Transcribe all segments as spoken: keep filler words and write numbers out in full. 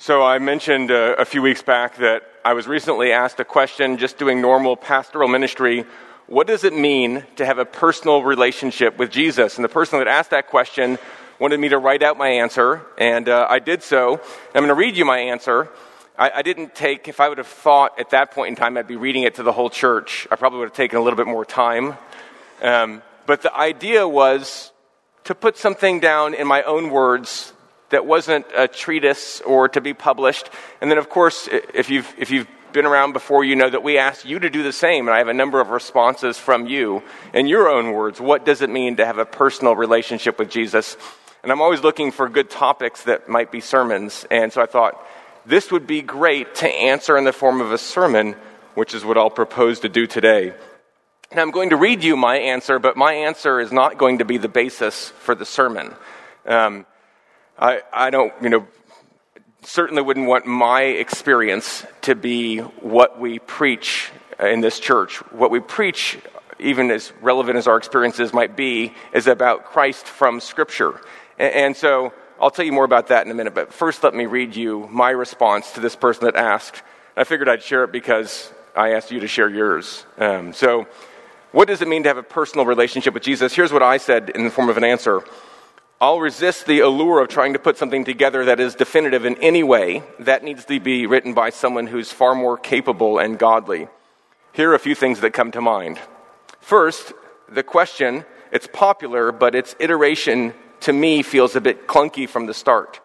So I mentioned uh, a few weeks back that I was recently asked a question, just doing normal pastoral ministry. What does it mean to have a personal relationship with Jesus? And the person that asked that question wanted me to write out my answer, and uh, I did so. I'm going to read you my answer. I, I didn't take, if I would have thought at that point in time I'd be reading it to the whole church, I probably would have taken a little bit more time. Um, but the idea was to put something down in my own words that wasn't a treatise or to be published. And then, of course, if you've if you've been around before, you know that we asked you to do the same. And I have a number of responses from you in your own words. What does it mean to have a personal relationship with Jesus? And I'm always looking for good topics that might be sermons. And so I thought this would be great to answer in the form of a sermon, which is what I'll propose to do today. Now, I'm going to read you my answer, but my answer is not going to be the basis for the sermon. Um, I, I don't, you know, certainly wouldn't want my experience to be what we preach in this church. What we preach, even as relevant as our experiences might be, is about Christ from Scripture. And, and so I'll tell you more about that in a minute, but first let me read you my response to this person that asked. I figured I'd share it because I asked you to share yours. Um, so what does it mean to have a personal relationship with Jesus? Here's what I said in the form of an answer. I'll resist the allure of trying to put something together that is definitive in any way. That needs to be written by someone who's far more capable and godly. Here are a few things that come to mind. First, the question, it's popular, but its iteration to me feels a bit clunky from the start.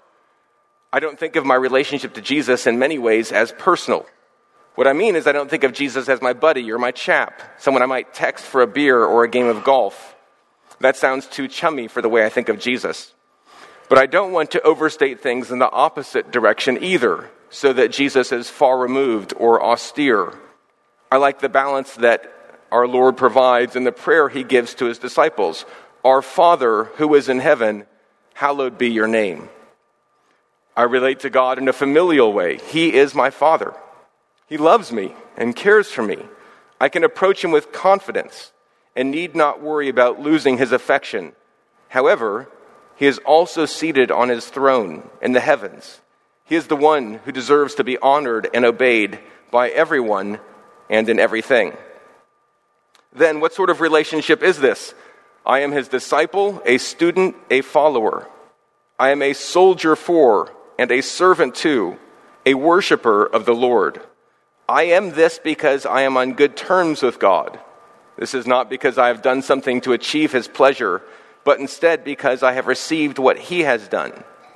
I don't think of my relationship to Jesus in many ways as personal. What I mean is I don't think of Jesus as my buddy or my chap, someone I might text for a beer or a game of golf. That sounds too chummy for the way I think of Jesus. But I don't want to overstate things in the opposite direction either, so that Jesus is far removed or austere. I like the balance that our Lord provides in the prayer he gives to his disciples. Our Father who is in heaven, hallowed be your name. I relate to God in a familial way. He is my Father. He loves me and cares for me. I can approach him with confidence and need not worry about losing his affection. However, he is also seated on his throne in the heavens. He is the one who deserves to be honored and obeyed by everyone and in everything. Then, what sort of relationship is this? I am his disciple, a student, a follower. I am a soldier for and a servant to, a worshiper of the Lord. I am this because I am on good terms with God. This is not because I have done something to achieve his pleasure, but instead because I have received what he has done.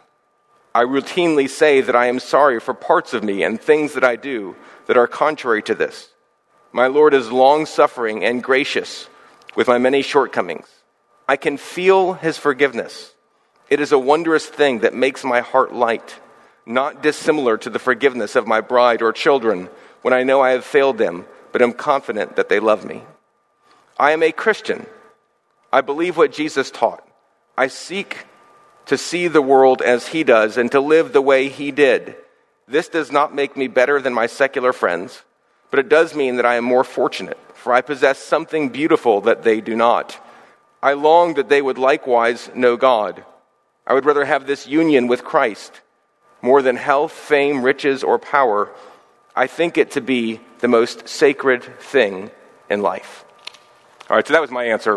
I routinely say that I am sorry for parts of me and things that I do that are contrary to this. My Lord is long-suffering and gracious with my many shortcomings. I can feel his forgiveness. It is a wondrous thing that makes my heart light, not dissimilar to the forgiveness of my bride or children when I know I have failed them, but am confident that they love me. I am a Christian. I believe what Jesus taught. I seek to see the world as he does and to live the way he did. This does not make me better than my secular friends, but it does mean that I am more fortunate, for I possess something beautiful that they do not. I long that they would likewise know God. I would rather have this union with Christ. More than health, fame, riches, or power, I think it to be the most sacred thing in life. All right, so that was my answer.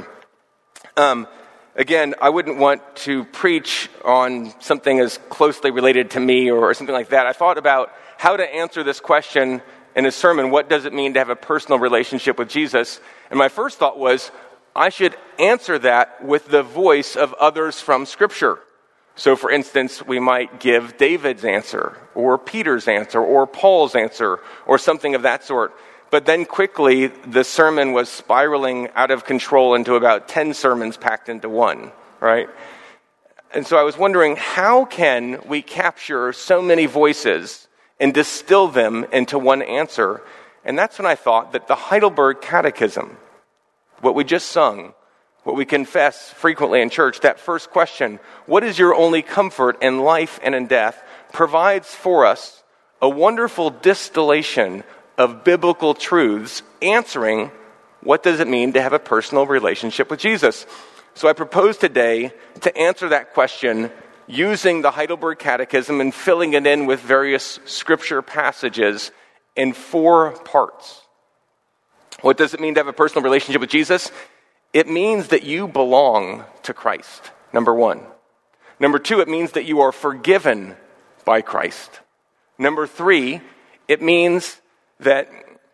Um, again, I wouldn't want to preach on something as closely related to me or, or something like that. I thought about how to answer this question in a sermon. What does it mean to have a personal relationship with Jesus? And my first thought was, I should answer that with the voice of others from Scripture. So, for instance, we might give David's answer, or Peter's answer, or Paul's answer, or something of that sort. But then quickly, the sermon was spiraling out of control into about ten sermons packed into one, right? And so I was wondering, how can we capture so many voices and distill them into one answer? And that's when I thought that the Heidelberg Catechism, what we just sung, what we confess frequently in church, that first question, what is your only comfort in life and in death, provides for us a wonderful distillation of biblical truths answering what does it mean to have a personal relationship with Jesus. So I propose today to answer that question using the Heidelberg Catechism and filling it in with various scripture passages in four parts. What does it mean to have a personal relationship with Jesus? It means that you belong to Christ, number one. Number two, it means that you are forgiven by Christ. Number three, it means that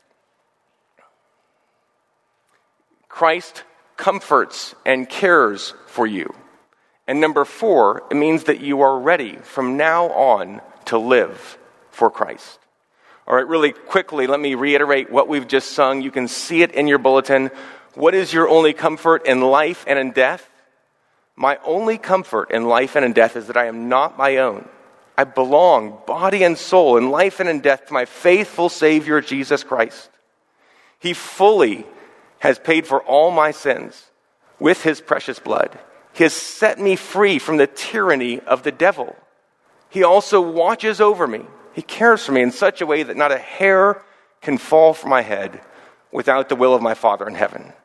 Christ comforts and cares for you. And number four, it means that you are ready from now on to live for Christ. All right, really quickly, let me reiterate what we've just sung. You can see it in your bulletin. What is your only comfort in life and in death? My only comfort in life and in death is that I am not my own. I belong, body and soul, in life and in death, to my faithful Savior, Jesus Christ. He fully has paid for all my sins with his precious blood. He has set me free from the tyranny of the devil. He also watches over me. He cares for me in such a way that not a hair can fall from my head without the will of my Father in heaven.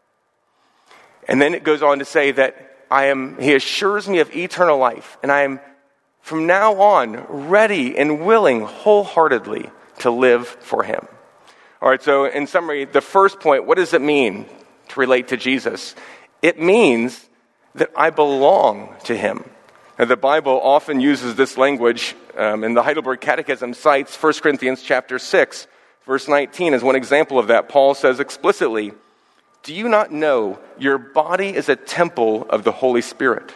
And then it goes on to say that I am, he assures me of eternal life, and I am from now on ready and willing wholeheartedly to live for him. All right, so in summary, the first point, what does it mean to relate to Jesus? It means that I belong to him. Now, the Bible often uses this language, um, and the Heidelberg Catechism cites First Corinthians chapter six, verse nineteen as one example of that. Paul says explicitly, "Do you not know your body is a temple of the Holy Spirit?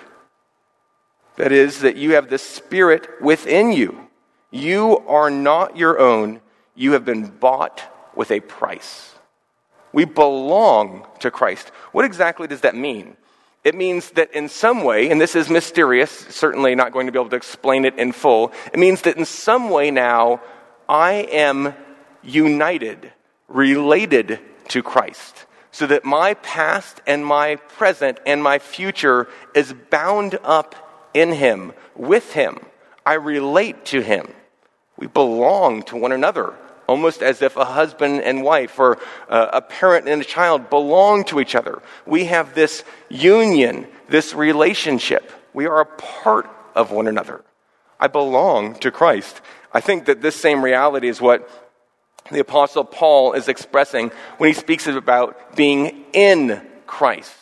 That is, that you have the Spirit within you. You are not your own. You have been bought with a price." We belong to Christ. What exactly does that mean? It means that in some way, and this is mysterious, certainly not going to be able to explain it in full, it means that in some way now, I am united, related to Christ, so that my past and my present and my future is bound up in him, with him. I relate to him. We belong to one another, almost as if a husband and wife or uh, a parent and a child belong to each other. We have this union, this relationship. We are a part of one another. I belong to Christ. I think that this same reality is what the Apostle Paul is expressing when he speaks about being in Christ.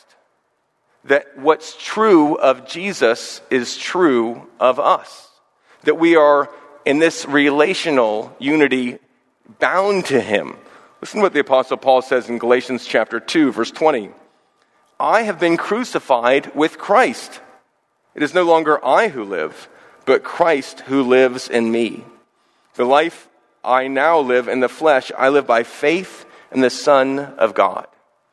That what's true of Jesus is true of us. That we are in this relational unity bound to him. Listen to what the Apostle Paul says in Galatians chapter two, verse twenty. "I have been crucified with Christ. It is no longer I who live, but Christ who lives in me. The life I now live in the flesh, I live by faith in the Son of God."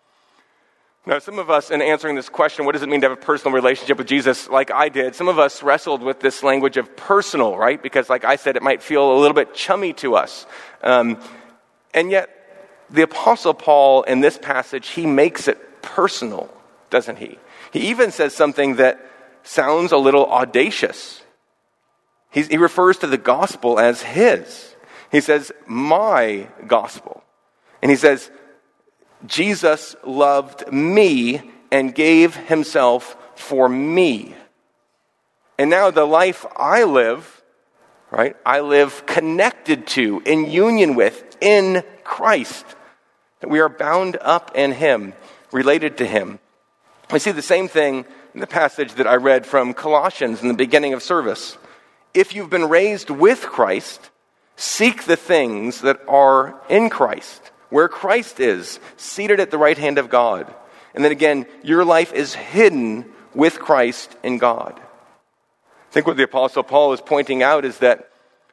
Now, some of us, in answering this question, what does it mean to have a personal relationship with Jesus, like I did, some of us wrestled with this language of personal, right? Because, like I said, it might feel a little bit chummy to us. Um, and yet, the Apostle Paul, in this passage, he makes it personal, doesn't he? He even says something that sounds a little audacious. He's, he refers to the gospel as his. He says, my gospel. And he says, Jesus loved me and gave himself for me. And now the life I live, right, I live connected to, in union with, in Christ. That we are bound up in him, related to him. We see the same thing in the passage that I read from Colossians in the beginning of service. If you've been raised with Christ, seek the things that are in Christ, where Christ is, seated at the right hand of God. And then again, your life is hidden with Christ in God. I think what the Apostle Paul is pointing out is that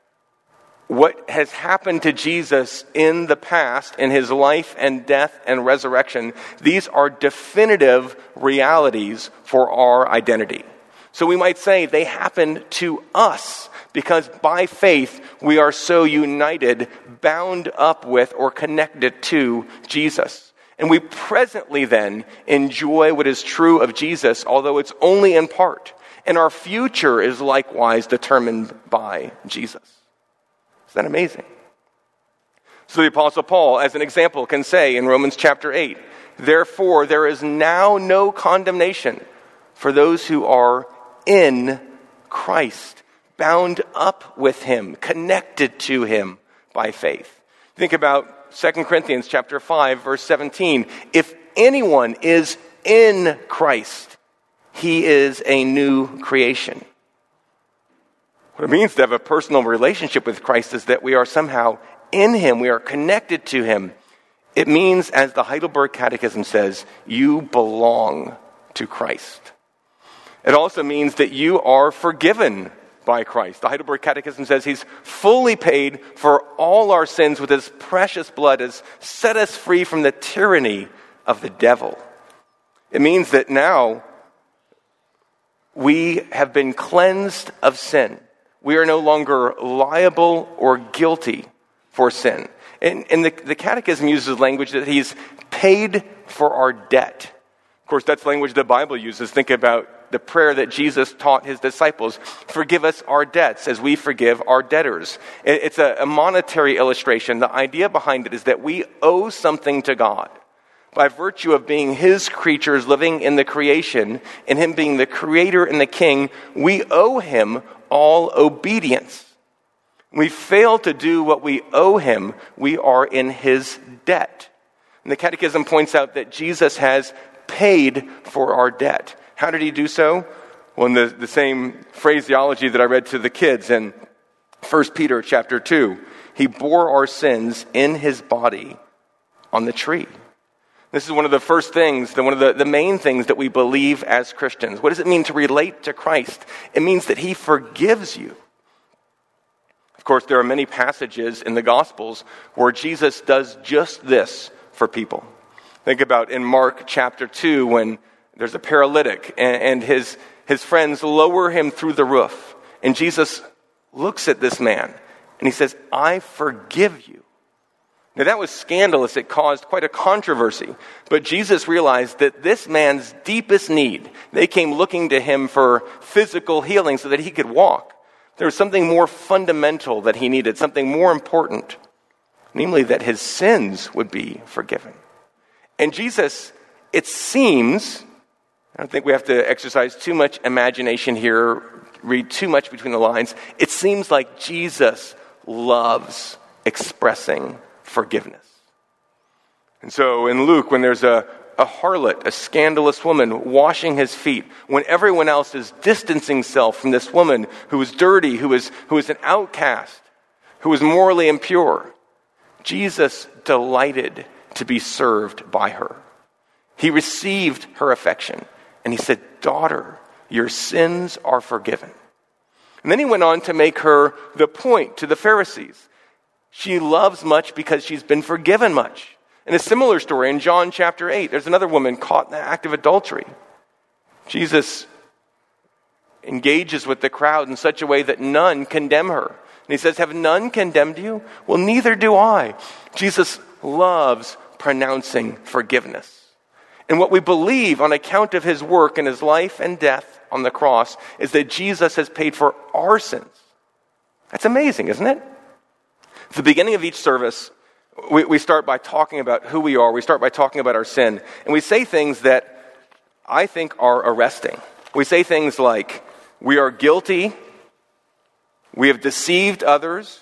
what has happened to Jesus in the past, in his life and death and resurrection, these are definitive realities for our identity. So we might say they happen to us because by faith we are so united, bound up with, or connected to Jesus. And we presently then enjoy what is true of Jesus, although it's only in part. And our future is likewise determined by Jesus. Isn't that amazing? So the Apostle Paul, as an example, can say in Romans chapter eight, "Therefore there is now no condemnation for those who are in Christ, bound up with him, connected to him by faith. Think about Second Corinthians chapter five, verse seventeen. If anyone is in Christ, he is a new creation. What it means to have a personal relationship with Christ is that we are somehow in him, we are connected to him. It means, as the Heidelberg Catechism says, you belong to Christ. It also means that you are forgiven by Christ. The Heidelberg Catechism says he's fully paid for all our sins with his precious blood, has set us free from the tyranny of the devil. It means that now we have been cleansed of sin. We are no longer liable or guilty for sin. And, and the, the Catechism uses language that he's paid for our debt. Of course, that's language the Bible uses. Think about the prayer that Jesus taught his disciples. Forgive us our debts as we forgive our debtors. It, it's a, a monetary illustration. The idea behind it is that we owe something to God. By virtue of being his creatures living in the creation, and him being the creator and the king, we owe him all obedience. We fail to do what we owe him, we are in his debt. And the Catechism points out that Jesus has paid for our debt. How did he do so? Well, in the, the same phraseology that I read to the kids in First Peter chapter two, he bore our sins in his body on the tree. This is one of the first things, one of the, the main things that we believe as Christians. What does it mean to relate to Christ? It means that he forgives you. Of course, there are many passages in the Gospels where Jesus does just this for people. Think about in Mark chapter two when there's a paralytic and, and his, his friends lower him through the roof. And Jesus looks at this man and he says, I forgive you. Now that was scandalous. It caused quite a controversy. But Jesus realized that this man's deepest need, they came looking to him for physical healing so that he could walk. There was something more fundamental that he needed, something more important, namely that his sins would be forgiven. And Jesus, it seems, I don't think we have to exercise too much imagination here, read too much between the lines. It seems like Jesus loves expressing forgiveness. And so in Luke, when there's a, a harlot, a scandalous woman washing his feet, when everyone else is distancing self from this woman who is dirty, who is, who is an outcast, who is morally impure, Jesus delighted to be served by her. He received her affection and he said, daughter, your sins are forgiven. And then he went on to make her the point to the Pharisees. She loves much because she's been forgiven much. In a similar story in John chapter eight, there's another woman caught in the act of adultery. Jesus engages with the crowd in such a way that none condemn her. And he says, have none condemned you? Well, neither do I. Jesus loves pronouncing forgiveness. And what we believe on account of his work and his life and death on the cross is that Jesus has paid for our sins. That's amazing, isn't it? At the beginning of each service, we, we start by talking about who we are. We start by talking about our sin. And we say things that I think are arresting. We say things like, we are guilty, we have deceived others,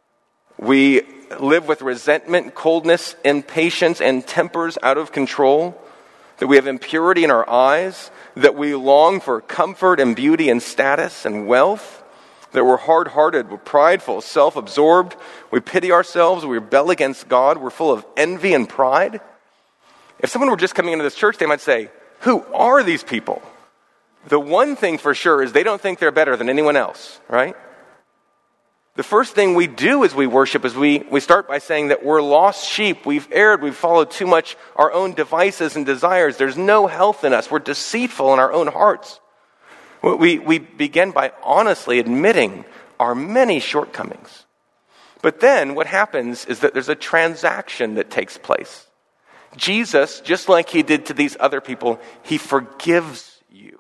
we live with resentment, coldness, impatience, and tempers out of control, that we have impurity in our eyes, that we long for comfort and beauty and status and wealth, that we're hard-hearted, we're prideful, self-absorbed, we pity ourselves, we rebel against God, we're full of envy and pride. If someone were just coming into this church, they might say, who are these people? The one thing for sure is they don't think they're better than anyone else, right? The first thing we do as we worship is we, we start by saying that we're lost sheep, we've erred, we've followed too much our own devices and desires, there's no health in us, we're deceitful in our own hearts. We, we begin by honestly admitting our many shortcomings. But then what happens is that there's a transaction that takes place. Jesus, just like he did to these other people, he forgives you.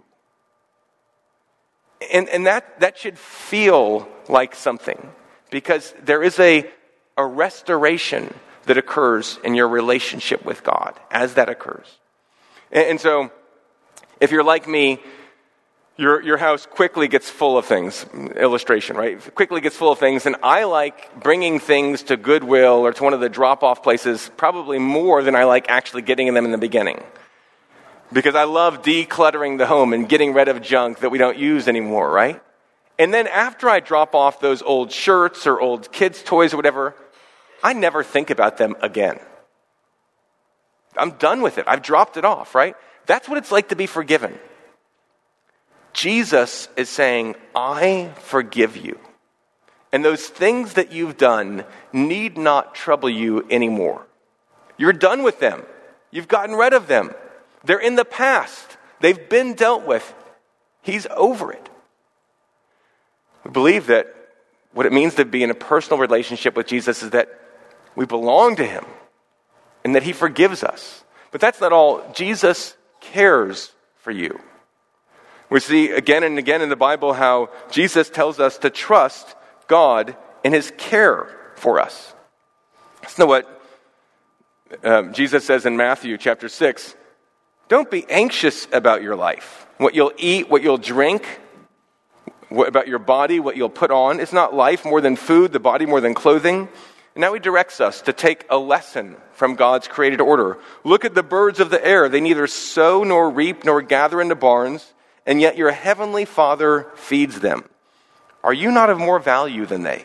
And, and that, that should feel like something, because there is a, a restoration that occurs in your relationship with God as that occurs. And, and so, if you're like me, Your, your house quickly gets full of things, illustration, right? Quickly gets full of things, and I like bringing things to Goodwill or to one of the drop-off places probably more than I like actually getting them in the beginning. Because I love decluttering the home and getting rid of junk that we don't use anymore, right? And then after I drop off those old shirts or old kids' toys or whatever, I never think about them again. I'm done with it. I've dropped it off, right? That's what it's like to be forgiven. Jesus is saying, I forgive you. And those things that you've done need not trouble you anymore. You're done with them. You've gotten rid of them. They're in the past. They've been dealt with. He's over it. We believe that what it means to be in a personal relationship with Jesus is that we belong to him and that he forgives us. But that's not all. Jesus cares for you. We see again and again in the Bible how Jesus tells us to trust God in his care for us. That's not what um, Jesus says in Matthew chapter six. Don't be anxious about your life, what you'll eat, what you'll drink, what about your body, what you'll put on. It's not life more than food, the body more than clothing. And now he directs us to take a lesson from God's created order. Look at the birds of the air. They neither sow nor reap nor gather into barns, and yet your heavenly Father feeds them. Are you not of more value than they?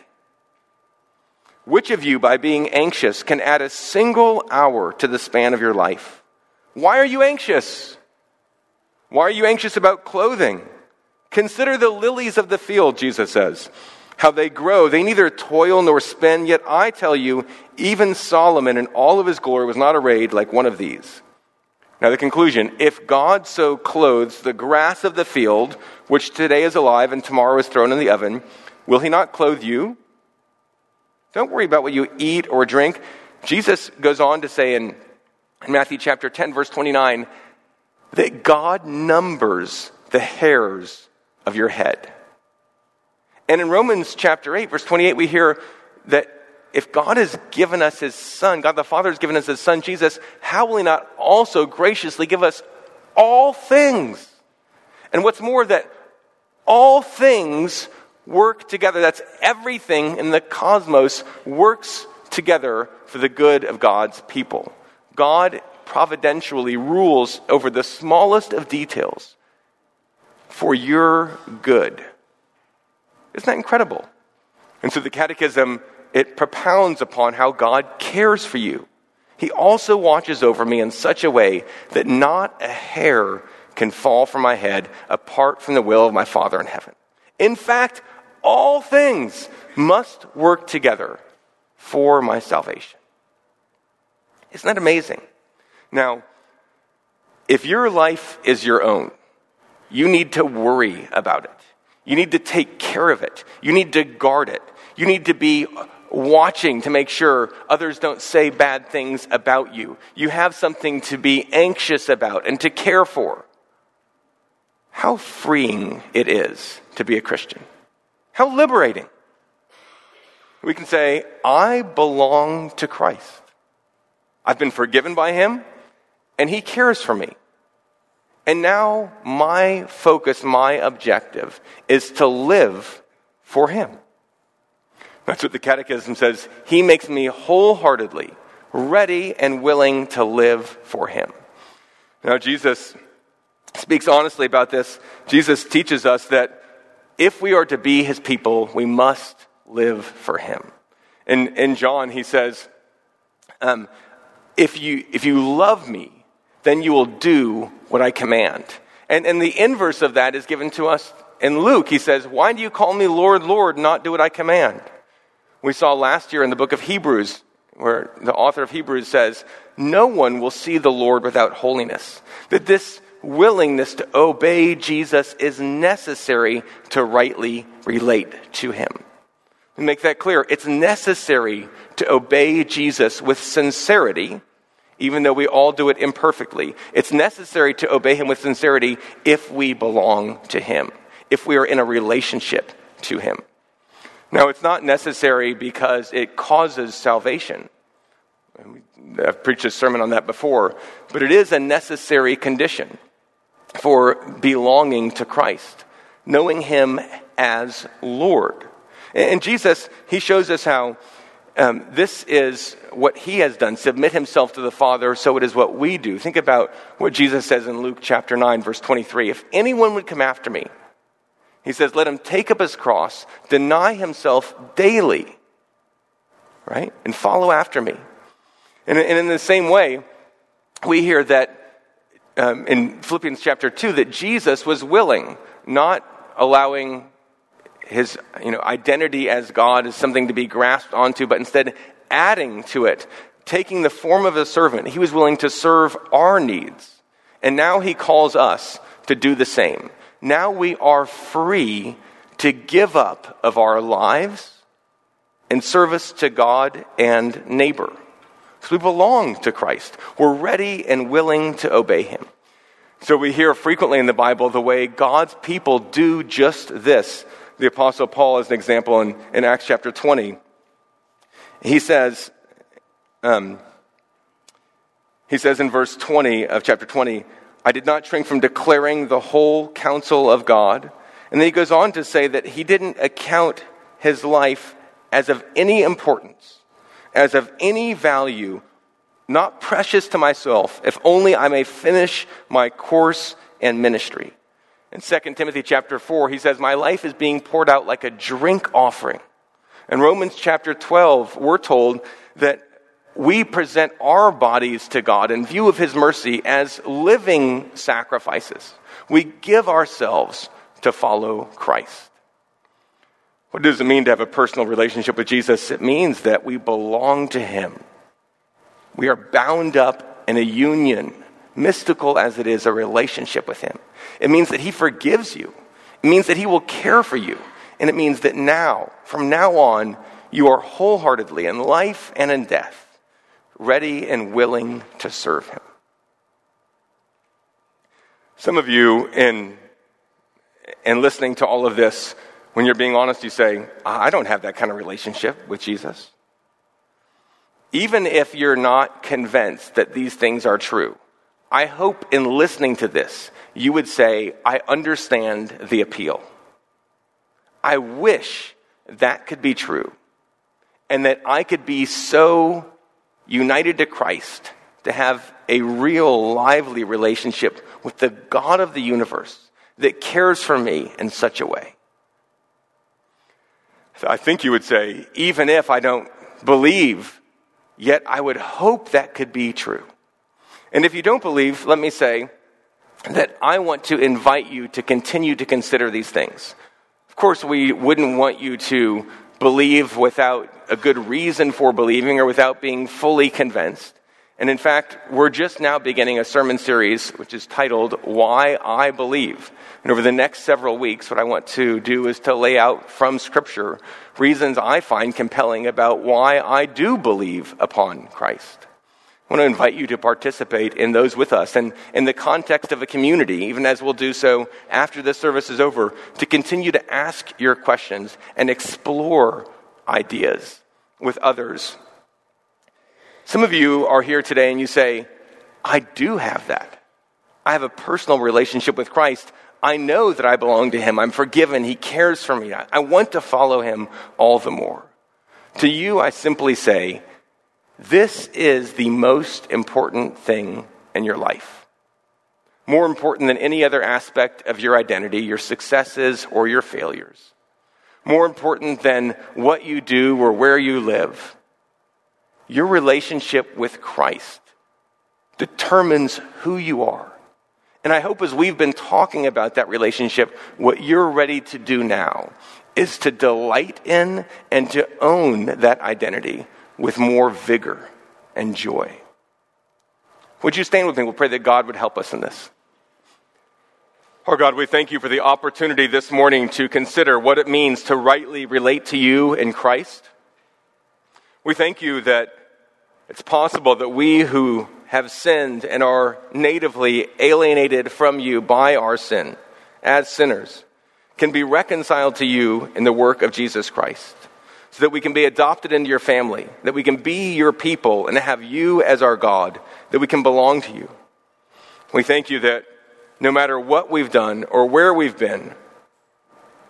Which of you, by being anxious, can add a single hour to the span of your life? Why are you anxious? Why are you anxious about clothing? Consider the lilies of the field, Jesus says, how they grow. They neither toil nor spin, yet I tell you, even Solomon in all of his glory was not arrayed like one of these. Now the conclusion, if God so clothes the grass of the field, which today is alive and tomorrow is thrown in the oven, will he not clothe you? Don't worry about what you eat or drink. Jesus goes on to say in, in Matthew chapter ten, verse twenty-nine, that God numbers the hairs of your head. And in Romans chapter eight, verse twenty-eight, we hear that if God has given us his Son, God the Father has given us his Son, Jesus, how will he not also graciously give us all things? And what's more, that all things work together. That's everything in the cosmos works together for the good of God's people. God providentially rules over the smallest of details for your good. Isn't that incredible? And so the Catechism, it propounds upon how God cares for you. He also watches over me in such a way that not a hair can fall from my head apart from the will of my Father in heaven. In fact, all things must work together for my salvation. Isn't that amazing? Now, if your life is your own, you need to worry about it. You need to take care of it. You need to guard it. You need to be watching to make sure others don't say bad things about you. You have something to be anxious about and to care for. How freeing it is to be a Christian. How liberating. We can say, I belong to Christ. I've been forgiven by him, and he cares for me. And now my focus, my objective, is to live for him. That's what the Catechism says. He makes me wholeheartedly ready and willing to live for him. Now, Jesus speaks honestly about this. Jesus teaches us that if we are to be his people, we must live for him. In, in John, he says, um, if you if you love me, then you will do what I command. And, and the inverse of that is given to us in Luke. He says, why do you call me Lord, Lord, not do what I command? We saw last year in the book of Hebrews, where the author of Hebrews says, no one will see the Lord without holiness. That this willingness to obey Jesus is necessary to rightly relate to him. And make that clear. It's necessary to obey Jesus with sincerity, even though we all do it imperfectly. It's necessary to obey him with sincerity if we belong to him, if we are in a relationship to him. Now, it's not necessary because it causes salvation. I've preached a sermon on that before, but it is a necessary condition for belonging to Christ. knowing him as Lord. And Jesus, he shows us how um, this is what he has done, submit himself to the Father, so it is what we do. Think about what Jesus says in Luke chapter nine, verse twenty-three. If anyone would come after me, he says, let him take up his cross, deny himself daily, right? And follow after me. And, and in the same way, we hear that um, in Philippians chapter two, that Jesus was willing, not allowing his you know, identity as God as something to be grasped onto, but instead adding to it, taking the form of a servant. He was willing to serve our needs. And now he calls us to do the same. Now we are free to give up of our lives in service to God and neighbor. So we belong to Christ. We're ready and willing to obey him. So we hear frequently in the Bible the way God's people do just this. The Apostle Paul, as an example, in, in Acts chapter twenty, he says, um, he says in verse twenty of chapter twenty, I did not shrink from declaring the whole counsel of God. And then he goes on to say that he didn't account his life as of any importance, as of any value, not precious to myself, if only I may finish my course and ministry. In Second Timothy chapter four, he says, my life is being poured out like a drink offering. In Romans chapter twelve, we're told that we present our bodies to God in view of his mercy as living sacrifices. We give ourselves to follow Christ. What does it mean to have a personal relationship with Jesus? It means that we belong to him. We are bound up in a union, mystical as it is, a relationship with him. It means that he forgives you. It means that he will care for you. And it means that now, from now on, you are wholeheartedly in life and in death, ready and willing to serve him. Some of you, in, in listening to all of this, when you're being honest, you say, I don't have that kind of relationship with Jesus. Even if you're not convinced that these things are true, I hope in listening to this, you would say, I understand the appeal. I wish that could be true, and that I could be so united to Christ to have a real lively relationship with the God of the universe that cares for me in such a way. So I think you would say, even if I don't believe, yet I would hope that could be true. And if you don't believe, let me say that I want to invite you to continue to consider these things. Of course, we wouldn't want you to believe without a good reason for believing or without being fully convinced. And in fact, we're just now beginning a sermon series which is titled, Why I Believe. And over the next several weeks, what I want to do is to lay out from Scripture reasons I find compelling about why I do believe upon Christ. I want to invite you to participate in those with us, and in the context of a community, even as we'll do so after this service is over, to continue to ask your questions and explore ideas with others. Some of you are here today and you say, I do have that. I have a personal relationship with Christ. I know that I belong to him. I'm forgiven. He cares for me. I want to follow him all the more. To you, I simply say, this is the most important thing in your life. More important than any other aspect of your identity, your successes or your failures. More important than what you do or where you live. Your relationship with Christ determines who you are. And I hope as we've been talking about that relationship, what you're ready to do now is to delight in and to own that identity with more vigor and joy. Would you stand with me? We'll pray that God would help us in this. Oh God, we thank you for the opportunity this morning to consider what it means to rightly relate to you in Christ. We thank you that it's possible that we who have sinned and are natively alienated from you by our sin as sinners can be reconciled to you in the work of Jesus Christ. So that we can be adopted into your family, that we can be your people and have you as our God, that we can belong to you. We thank you that no matter what we've done or where we've been,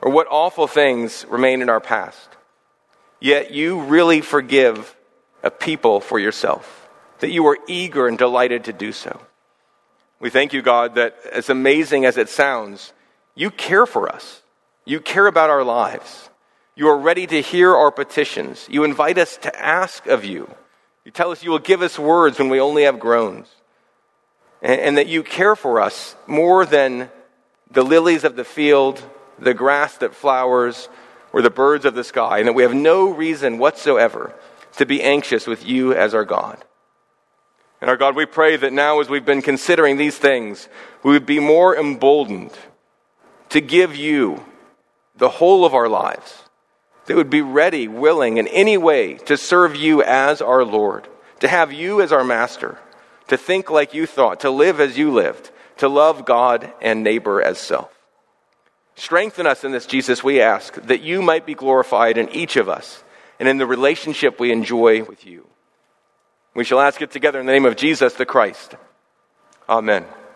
or what awful things remain in our past. Yet you really forgive a people for yourself, that you are eager and delighted to do so. We thank you, God, that as amazing as it sounds, you care for us. You care about our lives. You are ready to hear our petitions. You invite us to ask of you. You tell us you will give us words when we only have groans. And, and that you care for us more than the lilies of the field, the grass that flowers, or the birds of the sky. And that we have no reason whatsoever to be anxious with you as our God. And our God, we pray that now as we've been considering these things, we would be more emboldened to give you the whole of our lives. That would be ready, willing, in any way to serve you as our Lord, to have you as our master, to think like you thought, to live as you lived, to love God and neighbor as self. Strengthen us in this, Jesus, we ask, that you might be glorified in each of us and in the relationship we enjoy with you. We shall ask it together in the name of Jesus the Christ. Amen.